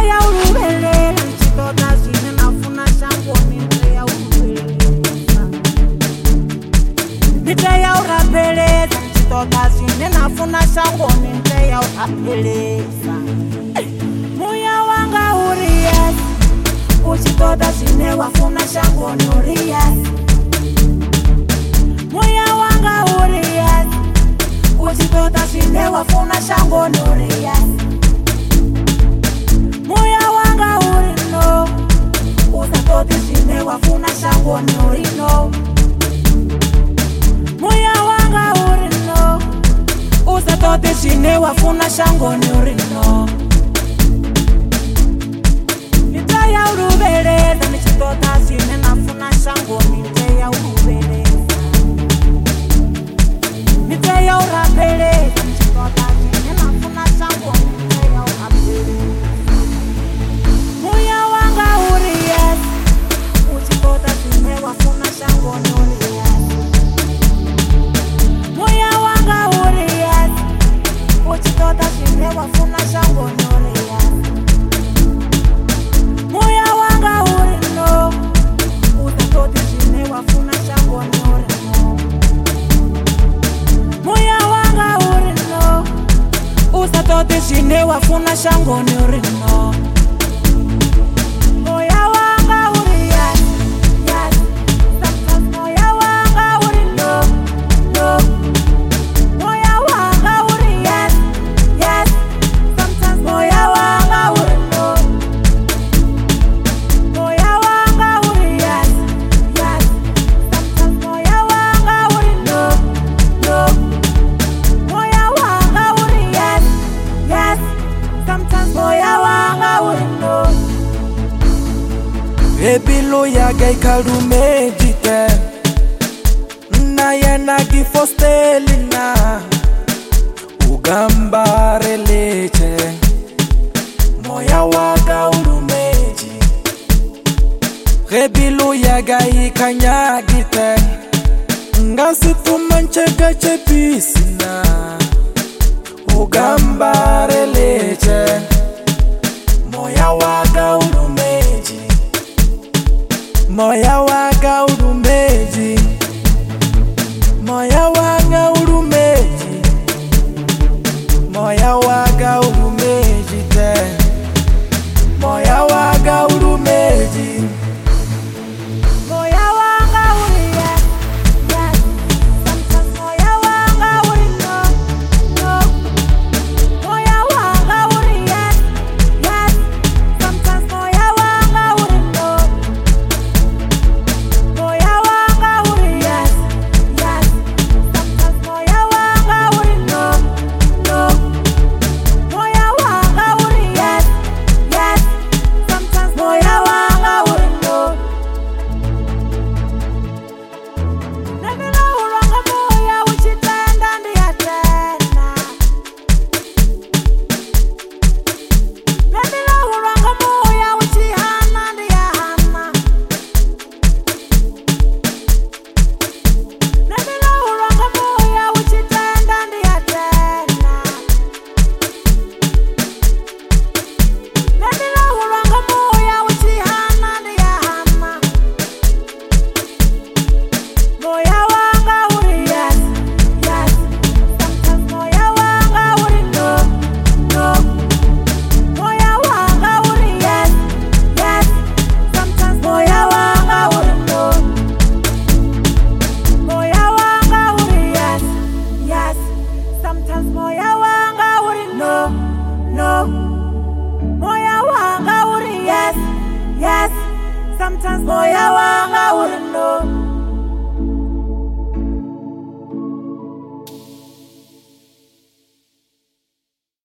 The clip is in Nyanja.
ya ulubelela nchitoda zine nafuna shangoni nite ya ulubelela nite ya urapeleza nchitoda zine nafuna shangoni nite ya urapeleza Moya wanga uri yes uchitoda zine wafuna shangoni uri yes Moya wanga uri yes uchitoda zine wafuna shangoni uri yes Moya wanga uri no Usatoti zine wafuna shangoni uri no Moya wanga uri no Usatoti zine wafuna shangoni uri no Nita ya urubeleza nichitota zine nafuna shangoni nite ya urubeleza Nite ya urapeleza nichitota zine nafuna shangoni nite ya urapeleza Moya wanga uri yes uchitota zine wafuna shangoni uri yes Moya wanga uri yes uchitota zine wafuna shangoni uri yes Moya wanga uri no Usatoti zine wafuna shangoni uri no Moya wanga uri no Usatoti zine wafuna shangoni uri no Moya wanga uri yes, yes Sometimes moya wanga uri no, no Moya wanga uri yes, yes Sometimes moya wanga uri no Moya wanga uri yes, yes Sometimes moya wanga uri no, no Moya wanga uri yes, yes Sometimes moya wanga uri no Ebilo ya gai kalume jite Na yana gifostelina Ugambare leche Moya waga ulumeji Ebilo ya gai kanyagite Ngasitu manchega chepisina Ugambare leche Moya waga ulumeji Moya waga urumeji Moya waga urumeji Moya waga urumeji te Moya waga urumeji Moya wanga uri yes, yes Sometimes moya wanga uri no, no Moya wanga uri yes, yes Sometimes moya wanga uri no Moya wanga uri yes, yes Sometimes moya wanga uri no, no Moya wanga uri yes, yes Sometimes moya wanga uri no Nemila uranga moya uchitenda ndiyatena Nemila uranga moya uchihana ndiyahana Nemila uranga moya uchitenda ndiyatena Nemila uranga moya uchihana ndiyahana Moya wanga uri yes, yes Sometimes moya wanga uri no, no Moya wanga uri yes, yes Sometimes moya wanga uri no Moya wanga uri yes, yes Sometimes moya wanga uri no, no Moya wanga uri yes, yes Sometimes moya wanga uri no